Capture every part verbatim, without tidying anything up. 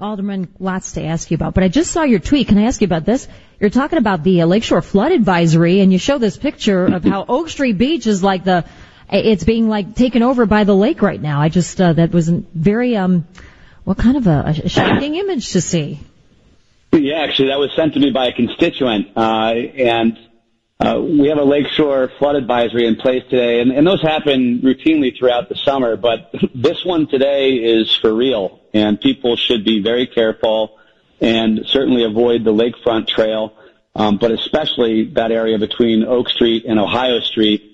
Alderman, lots to ask you about, but I just saw your tweet. Can I ask you about this? You're talking about the uh, Lakeshore Flood Advisory, and you show this picture of how Oak Street Beach is like the, it's being like taken over by the lake right now. I just, uh, that was very, um, what kind of a, a shocking image to see. Yeah, actually, that was sent to me by a constituent, uh, and uh, we have a Lakeshore Flood Advisory in place today, and, and those happen routinely throughout the summer, but this one today is for real, and people should be very careful and certainly avoid the lakefront trail, um, but especially that area between Oak Street and Ohio Street.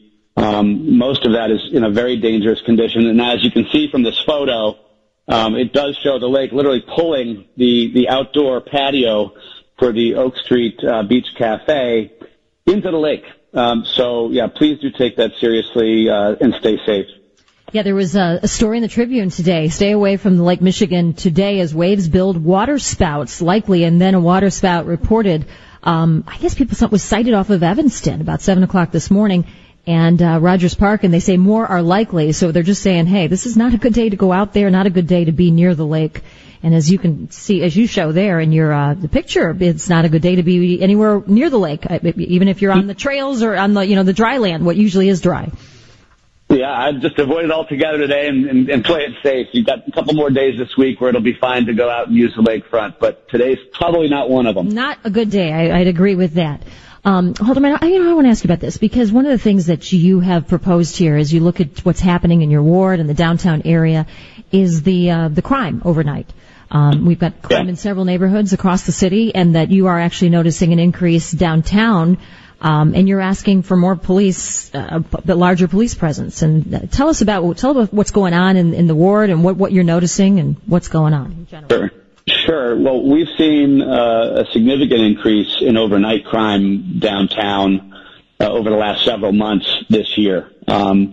Um, most of that is in a very dangerous condition, and as you can see from this photo, um, it does show the lake literally pulling the, the outdoor patio for the Oak Street uh, Beach Cafe into the lake. Um, so, yeah, please do take that seriously uh, and stay safe. Yeah, there was a, a story in the Tribune today. Stay away from the Lake Michigan today as waves build water spouts, likely, and then a water spout reported, um, I guess people thought was sighted off of Evanston about seven o'clock this morning, and uh, Rogers Park, and they say more are likely. So they're just saying, hey, this is not a good day to go out there, not a good day to be near the lake. And as you can see, as you show there in your uh, the picture, it's not a good day to be anywhere near the lake, even if you're on the trails or on the, you know, the dry land, what usually is dry. Yeah, I'd just avoid it altogether today and, and, and play it safe. You've got a couple more days this week where it'll be fine to go out and use the lakefront, but today's probably not one of them. Not a good day. I, I'd agree with that. Um, Alderman, I, you know, I want to ask you about this because one of the things that you have proposed here as you look at what's happening in your ward and the downtown area is the uh, the crime overnight. Um, we've got crime yeah. in several neighborhoods across the city, and that you are actually noticing an increase downtown. Um, and you're asking for more police, uh, but larger police presence. And uh, tell us about tell us what's going on in, in the ward and what, what you're noticing and what's going on in general. Sure, sure. Well, we've seen uh, a significant increase in overnight crime downtown uh, over the last several months this year, um,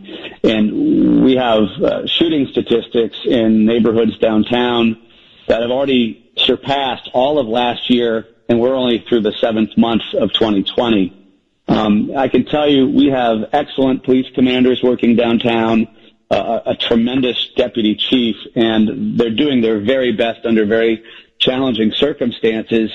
and we have uh, shooting statistics in neighborhoods downtown that have already surpassed all of last year, and we're only through the seventh month of twenty twenty. Um, I can tell you we have excellent police commanders working downtown, uh, a tremendous deputy chief, and they're doing their very best under very challenging circumstances.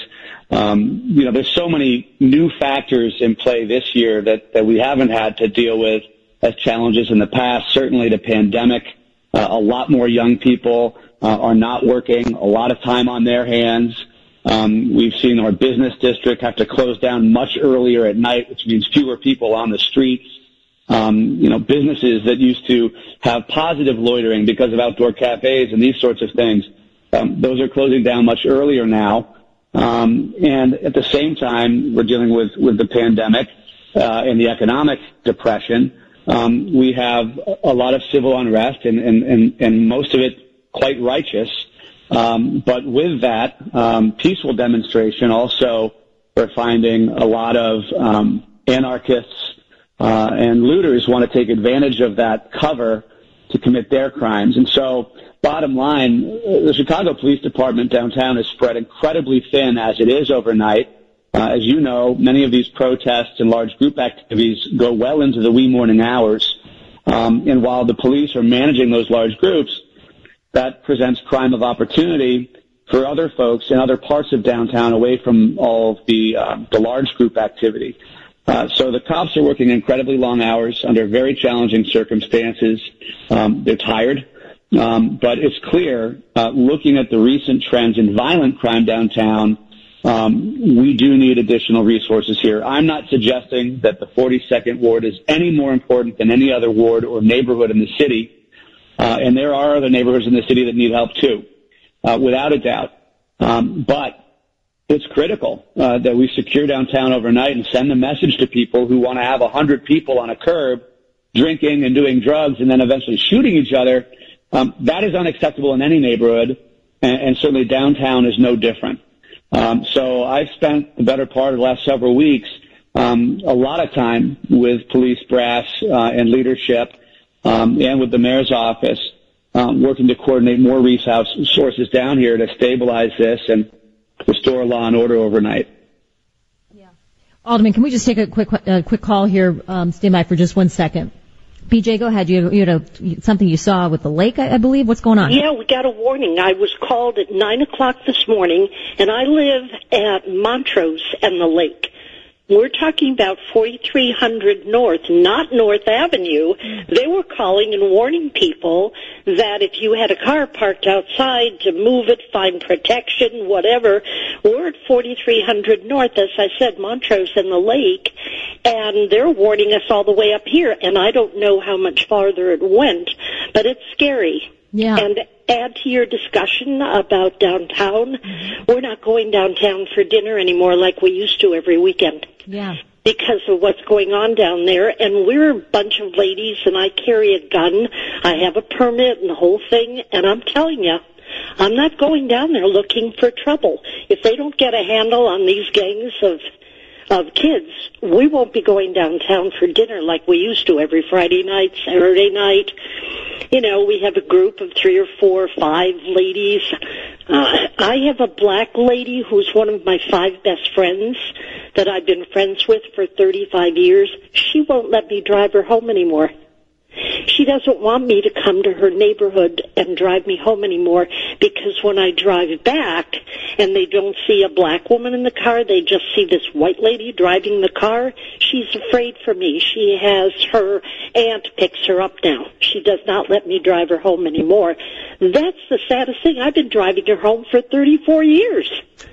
Um, you know, there's so many new factors in play this year that, that we haven't had to deal with as challenges in the past. Certainly the pandemic, uh, a lot more young people uh, are not working, a lot of time on their hands. Um, we've seen our business district have to close down much earlier at night, which means fewer people on the streets. Um, you know, businesses that used to have positive loitering because of outdoor cafes and these sorts of things, um, those are closing down much earlier now. Um, and at the same time, we're dealing with, with the pandemic uh, and the economic depression. Um, we have a lot of civil unrest, and, and, and, and most of it quite righteous. Um, but with that, um, peaceful demonstration also, we're finding a lot of um, anarchists uh, and looters want to take advantage of that cover to commit their crimes. And so, bottom line, the Chicago Police Department downtown is spread incredibly thin as it is overnight. Uh, as you know, many of these protests and large group activities go well into the wee morning hours. Um, and while the police are managing those large groups, that presents crime of opportunity for other folks in other parts of downtown away from all of the, uh, the large group activity. Uh, so the cops are working incredibly long hours under very challenging circumstances. Um, they're tired. Um, but it's clear, uh, looking at the recent trends in violent crime downtown, um, we do need additional resources here. I'm not suggesting that the forty-second Ward is any more important than any other ward or neighborhood in the city. Uh, and there are other neighborhoods in the city that need help too, uh, without a doubt. Um, but it's critical uh, that we secure downtown overnight and send a message to people who want to have a hundred people on a curb drinking and doing drugs and then eventually shooting each other. Um, that is unacceptable in any neighborhood, and, and certainly downtown is no different. Um, so I've spent the better part of the last several weeks um, a lot of time with police brass uh, and leadership. Um, and with the mayor's office, um, working to coordinate more resources down here to stabilize this and restore law and order overnight. Yeah. Alderman, can we just take a quick uh, quick call here? Um, stand by for just one second. B J, go ahead. You, you know, something you saw with the lake, I, I believe. What's going on? Yeah, we got a warning. I was called at nine o'clock this morning, and I live at Montrose and the lake. We're talking about forty-three hundred North, not North Avenue. They were calling and warning people that if you had a car parked outside, to move it, find protection, whatever. We're at forty-three hundred North, as I said, Montrose and the lake, and they're warning us all the way up here, and I don't know how much farther it went, but it's scary. Yeah. And add to your discussion about downtown, mm-hmm. we're not going downtown for dinner anymore like we used to every weekend. Yeah. Because of what's going on down there, and we're a bunch of ladies, and I carry a gun, I have a permit and the whole thing, and I'm telling you, I'm not going down there looking for trouble. If they don't get a handle on these gangs of of kids, we won't be going downtown for dinner like we used to every Friday night, Saturday night. You know, we have a group of three or four or five ladies. Uh, I have a black lady who's one of my five best friends that I've been friends with for thirty-five years. She won't let me drive her home anymore. She doesn't want me to come to her neighborhood and drive me home anymore, because when I drive back and they don't see a black woman in the car, they just see this white lady driving the car, she's afraid for me. She has her aunt picks her up now. She does not let me drive her home anymore. That's the saddest thing. I've been driving her home for thirty-four years.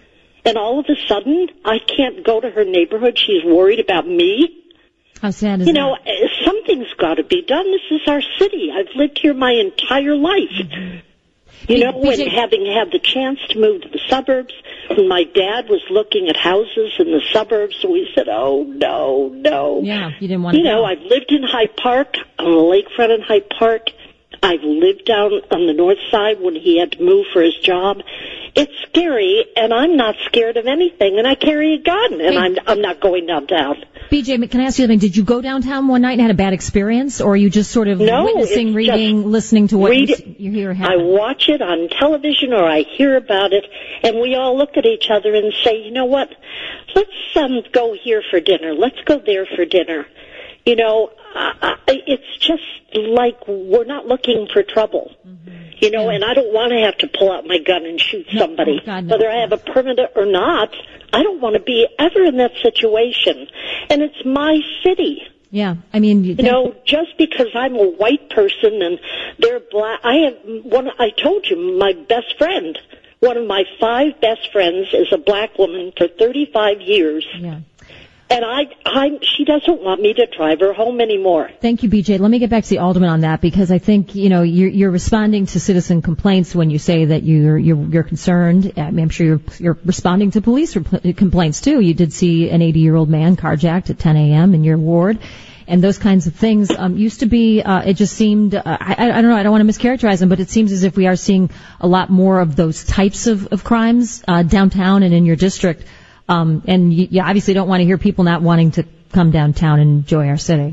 And all of a sudden, I can't go to her neighborhood. She's worried about me. How sad is you know, that? Something's got to be done. This is our city. I've lived here my entire life. Mm-hmm. You know, when having had the chance to move to the suburbs, when my dad was looking at houses in the suburbs, we said, oh, no, no. Yeah, you didn't want to You know, go. I've lived in Hyde Park, on the lakefront in Hyde Park. I've lived down on the north side when he had to move for his job. It's scary, and I'm not scared of anything, and I carry a gun, and hey. I'm I'm not going downtown. B J, can I ask you something? Did you go downtown one night and had a bad experience, or are you just sort of no, witnessing, reading, listening to what you, you hear happen? I watch it on television, or I hear about it, and we all look at each other and say, you know what, let's um, go here for dinner. Let's go there for dinner. You know, uh, it's just like we're not looking for trouble. Mm-hmm. You know, yeah. And I don't want to have to pull out my gun and shoot somebody. No, God, no. Whether I have a permit or not, I don't want to be ever in that situation. And it's my city. Yeah, I mean... You, you know, just because I'm a white person and they're black... I have one... I told you, my best friend, one of my five best friends is a black woman for thirty-five years. Yeah. And I, I, she doesn't want me to drive her home anymore. Thank you, B J. Let me get back to the alderman on that, because I think, you know, you're, you're responding to citizen complaints when you say that you're, you're, you're concerned. I mean, I'm sure you're, you're responding to police rep- complaints too. You did see an eighty-year-old man carjacked at ten a.m. in your ward. And those kinds of things um, used to be, uh, it just seemed, uh, I, I don't know, I don't want to mischaracterize them, but it seems as if we are seeing a lot more of those types of, of crimes uh, downtown and in your district. Um, and you, you obviously don't want to hear people not wanting to come downtown and enjoy our city.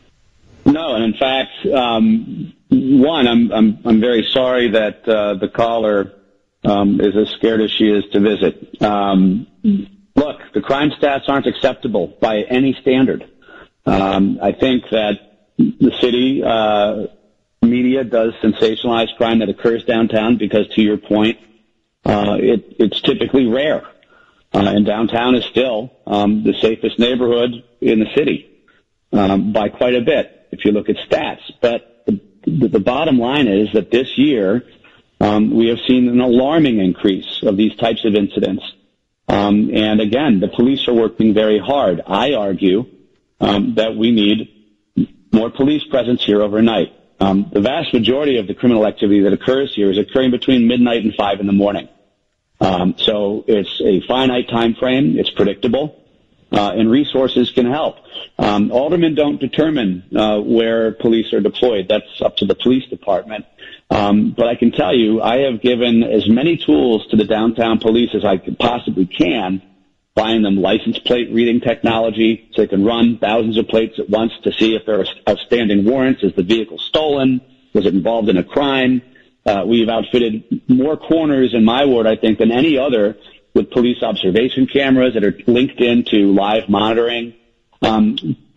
No, and in fact, um, one, I'm I'm I'm very sorry that uh, the caller um, is as scared as she is to visit. Um, look, the crime stats aren't acceptable by any standard. Um, I think that the city uh, media does sensationalize crime that occurs downtown because, to your point, uh, it, it's typically rare. Uh, and downtown is still um, the safest neighborhood in the city um, by quite a bit, if you look at stats. But the, the, the bottom line is that this year um, we have seen an alarming increase of these types of incidents. Um, and again, the police are working very hard. I argue um, that we need more police presence here overnight. Um, the vast majority of the criminal activity that occurs here is occurring between midnight and five in the morning. Um, so it's a finite time frame. It's predictable, uh, and resources can help. Um, aldermen don't determine uh, where police are deployed. That's up to the police department. Um, but I can tell you, I have given as many tools to the downtown police as I could possibly can, buying them license plate reading technology so they can run thousands of plates at once to see if there are outstanding warrants. Is the vehicle stolen? Was it involved in a crime? Uh, we've outfitted more corners in my ward, I think, than any other with police observation cameras that are linked into live monitoring. Um,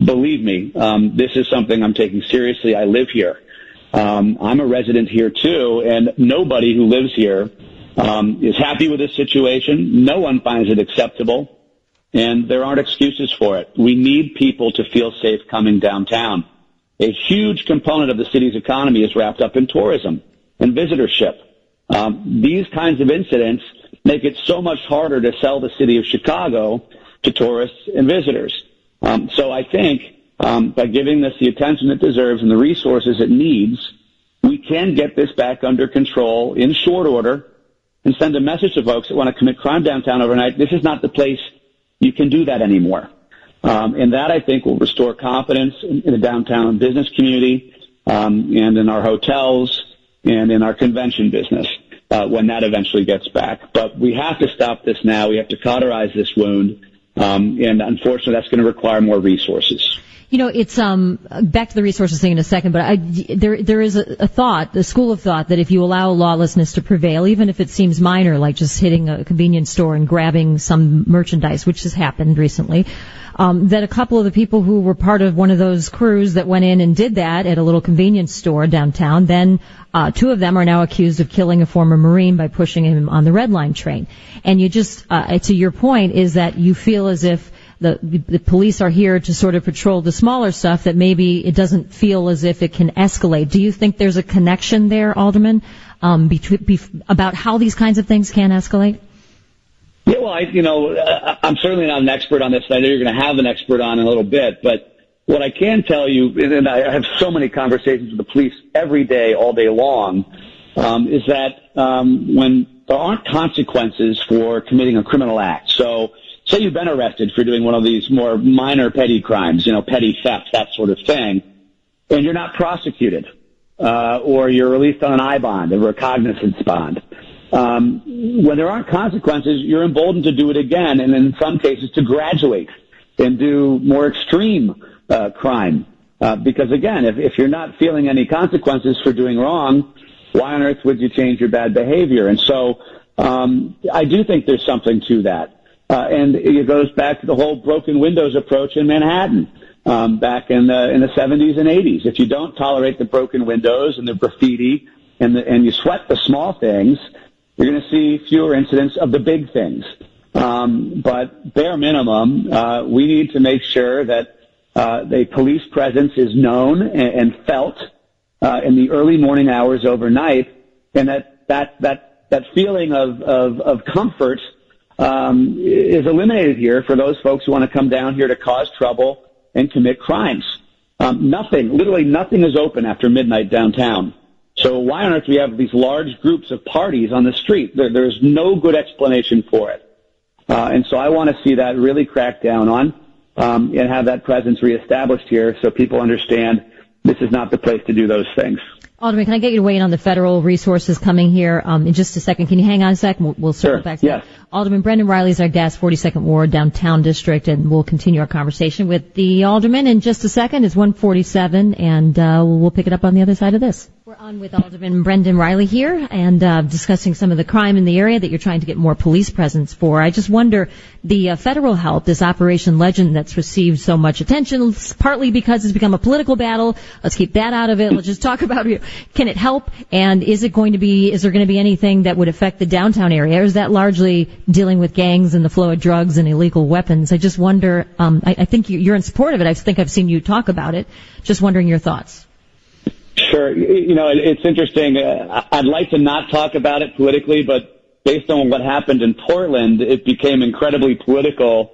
believe me, um, this is something I'm taking seriously. I live here. Um, I'm a resident here too, and nobody who lives here um, is happy with this situation. No one finds it acceptable, and there aren't excuses for it. We need people to feel safe coming downtown. A huge component of the city's economy is wrapped up in tourism and visitorship. Um, these kinds of incidents make it so much harder to sell the city of Chicago to tourists and visitors. Um, so I think um, by giving this the attention it deserves and the resources it needs, we can get this back under control in short order and send a message to folks that want to commit crime downtown overnight. This is not the place you can do that anymore. Um, and that, I think, will restore confidence in, in the downtown business community um, and in our hotels and in our convention business uh, when that eventually gets back. But we have to stop this now. We have to cauterize this wound. Um, and unfortunately, that's going to require more resources. You know, it's um back to the resources thing in a second, but I, there there is a, a thought, a school of thought, that if you allow lawlessness to prevail, even if it seems minor, like just hitting a convenience store and grabbing some merchandise, which has happened recently, um, that a couple of the people who were part of one of those crews that went in and did that at a little convenience store downtown, then uh, two of them are now accused of killing a former Marine by pushing him on the Red Line train. And you just, uh, to your point, is that you feel as if The, the police are here to sort of patrol the smaller stuff, that maybe it doesn't feel as if it can escalate. Do you think there's a connection there, Alderman, um, between, be, about how these kinds of things can escalate? Yeah, well, I, you know, I'm certainly not an expert on this. I know you're going to have an expert on in a little bit, but what I can tell you, and I have so many conversations with the police every day, all day long, um, is that um, when there aren't consequences for committing a criminal act, so say you've been arrested for doing one of these more minor petty crimes, you know, petty theft, that sort of thing, and you're not prosecuted, uh, or you're released on an I bond, a recognizance bond. Um, when there aren't consequences, you're emboldened to do it again, and in some cases to graduate and do more extreme uh, crime. Uh, because again, if, if you're not feeling any consequences for doing wrong, why on earth would you change your bad behavior? And so um, I do think there's something to that. Uh, and it goes back to the whole broken windows approach in Manhattan um, back in the in the seventies and eighties. If you don't tolerate the broken windows and the graffiti and the, and you sweat the small things, you're going to see fewer incidents of the big things. Um, but bare minimum, uh, we need to make sure that uh, the police presence is known and, and felt uh, in the early morning hours overnight, and that that that that feeling of of, of comfort Um, is eliminated here for those folks who want to come down here to cause trouble and commit crimes. Um, nothing, literally nothing is open after midnight downtown. So why on earth do we have these large groups of parties on the street? There, there's no good explanation for it. Uh, and so I want to see that really cracked down on um, and have that presence reestablished here so people understand this is not the place to do those things. Alderman, can I get you to weigh in on the federal resources coming here um, in just a second? Can you hang on a sec? We'll, we'll circle sure. back to yes. that. Alderman Brendan Reilly is our guest, forty-second Ward, Downtown District, and we'll continue our conversation with the Alderman in just a second. It's one forty-seven, and uh, we'll pick it up on the other side of this. We're on with Alderman Brendan Reilly here and uh, discussing some of the crime in the area that you're trying to get more police presence for. I just wonder, the uh, federal help, this Operation Legend that's received so much attention, partly because it's become a political battle. Let's keep that out of it. Let's just talk about it. Can it help? And is it going to be, is there going to be anything that would affect the downtown area? Or is that largely dealing with gangs and the flow of drugs and illegal weapons? I just wonder, um, I, I think you're in support of it. I think I've seen you talk about it. Just wondering your thoughts. Sure. You know, it's interesting. I'd like to not talk about it politically, but based on what happened in Portland, it became incredibly political,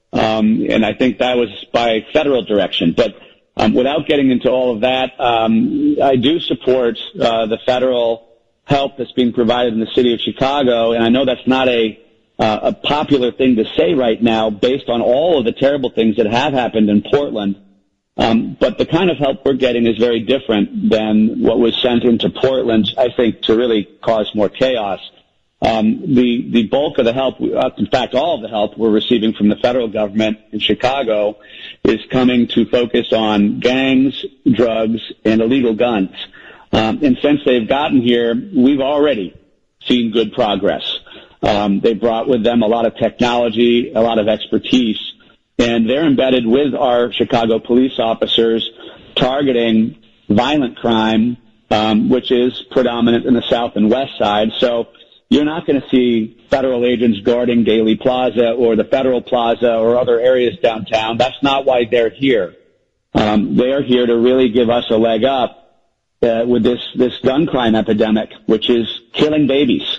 um, and I think that was by federal direction. But um, without getting into all of that, um, I do support uh, the federal help that's being provided in the city of Chicago, and I know that's not a uh, a popular thing to say right now based on all of the terrible things that have happened in Portland. Um, but the kind of help we're getting is very different than what was sent into Portland, I think, to really cause more chaos. Um, the, the bulk of the help, uh, in fact, all of the help we're receiving from the federal government in Chicago is coming to focus on gangs, drugs, and illegal guns. Um, and since they've gotten here, we've already seen good progress. Um, they brought with them a lot of technology, a lot of expertise. and they're embedded with our Chicago police officers targeting violent crime, um, which is predominant in the south and west side. So you're not going to see federal agents guarding Daley Plaza or the Federal Plaza or other areas downtown. That's not why they're here. Um, they are here to really give us a leg up uh, with this, this gun crime epidemic, which is killing babies.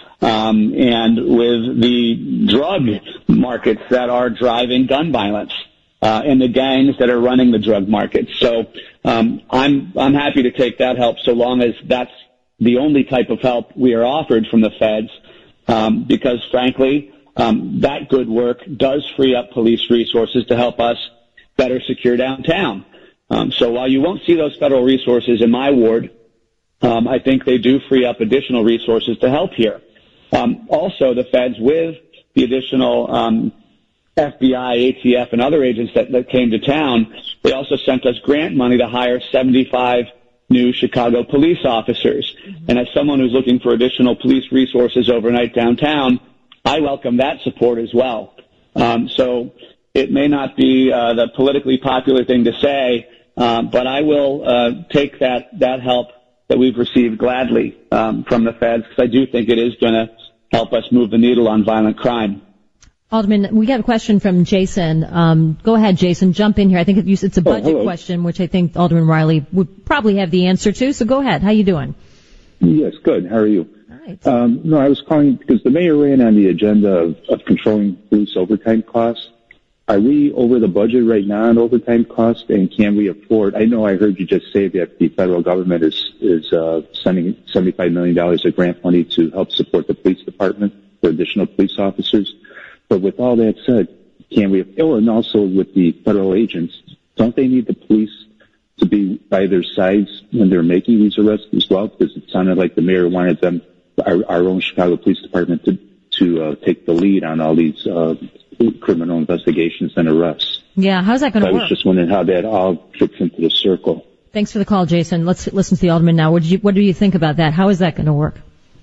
Um, and with the drug markets that are driving gun violence, uh, and the gangs that are running the drug markets. So, um, I'm, I'm happy to take that help so long as that's the only type of help we are offered from the feds, um, because frankly, um, that good work does free up police resources to help us better secure downtown. Um, so while you won't see those federal resources in my ward, um, I think they do free up additional resources to help here. Um, also, the feds, with the additional um, F B I, A T F, and other agents that, that came to town, they also sent us grant money to hire seventy-five new Chicago police officers. Mm-hmm. And as someone who's looking for additional police resources overnight downtown, I welcome that support as well. Um, so it may not be uh, the politically popular thing to say, um, but I will uh, take that, that help that we've received gladly um, from the feds, because I do think it is going to help us move the needle on violent crime. Alderman, we got a question from Jason. Um, go ahead, Jason. Jump in here. I think it's a budget oh, question, which I think Alderman Riley would probably have the answer to. So go ahead. How you doing? Yes, good. How are you? All right. Um, no, I was calling because the mayor ran on the agenda of, of controlling police overtime costs. Are we over the budget right now on overtime costs, and can we afford? I know I heard you just say that the federal government is is uh, sending seventy-five million dollars of grant money to help support the police department for additional police officers. But with all that said, can we? Oh, and also with the federal agents, don't they need the police to be by their sides when they're making these arrests as well? Because it sounded like the mayor wanted them, our, our own Chicago Police Department, to to uh, take the lead on all these uh, criminal investigations and arrests. Yeah, how's that going to so work? I was just wondering how that all fits into the circle. Thanks for the call, Jason. Let's listen to the Alderman now. What did you, what do you think about that? How is that going to work?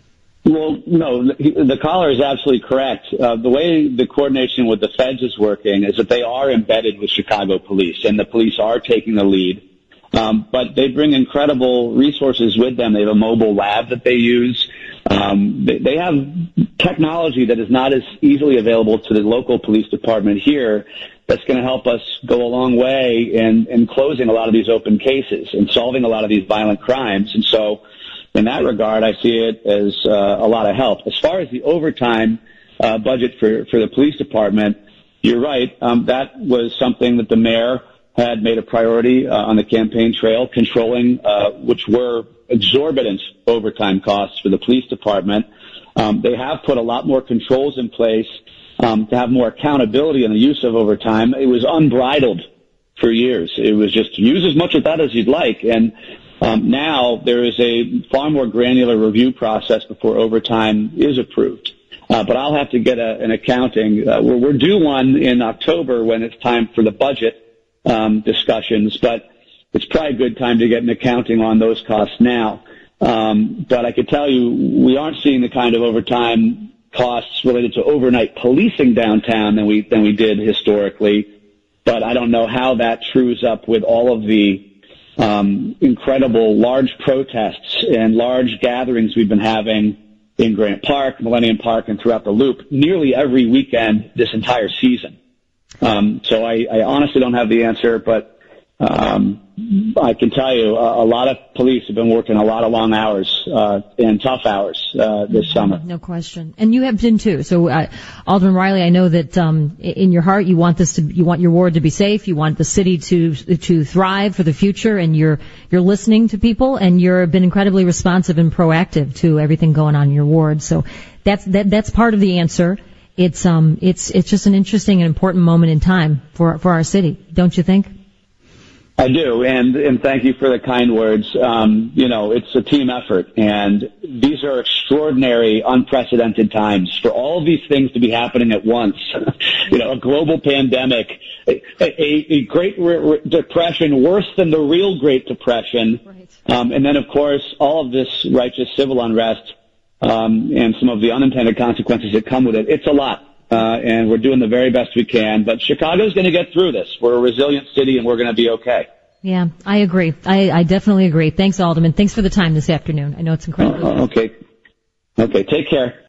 Well, no, the, the caller is absolutely correct. Uh, the way the coordination with the feds is working is that they are embedded with Chicago police, and the police are taking the lead. Um, but they bring incredible resources with them. They have a mobile lab that they use. Um, they, they have technology that is not as easily available to the local police department here that's going to help us go a long way in, in closing a lot of these open cases and solving a lot of these violent crimes. And so in that regard, I see it as uh, a lot of help. As far as the overtime uh, budget for, for the police department, you're right. Um, that was something that the mayor had made a priority uh, on the campaign trail, controlling uh, which were exorbitant overtime costs for the police department. Um, they have put a lot more controls in place um, to have more accountability in the use of overtime. It was unbridled for years. It was just use as much of that as you'd like. And um, now there is a far more granular review process before overtime is approved. Uh, but I'll have to get a, an accounting. Uh, we're, we're due one in October when it's time for the budget um, discussions, but it's probably a good time to get an accounting on those costs now. Um, but I could tell you we aren't seeing the kind of overtime costs related to overnight policing downtown than we than we did historically. But I don't know how that trues up with all of the um, incredible large protests and large gatherings we've been having in Grant Park, Millennium Park, and throughout the Loop nearly every weekend this entire season. Um, so I, I honestly don't have the answer, but um, I can tell you a, a lot of police have been working a lot of long hours uh, and tough hours uh, this summer. No question, and you have been too. So, uh, Alderman Riley, I know that um, in your heart you want this to, you want your ward to be safe, you want the city to to thrive for the future, and you're you're listening to people, and you've been incredibly responsive and proactive to everything going on in your ward. So that's that that's part of the answer. It's um it's it's just an interesting and important moment in time for for our city, don't you think? I do, and and thank you for the kind words. Um, you know, it's a team effort, and these are extraordinary, unprecedented times for all of these things to be happening at once. You know, a global pandemic, a, a, a Great re- re- Depression, worse than the real Great Depression, right. um, and then of course all of this righteous civil unrest. Um, and some of the unintended consequences that come with it. It's a lot. uh, and we're doing the very best we can. But Chicago's going to get through this. We're a resilient city, and we're going to be okay. Yeah, I agree. I, I definitely agree. Thanks, Alderman. Thanks for the time this afternoon. I know it's incredible. Uh, okay. Okay, take care.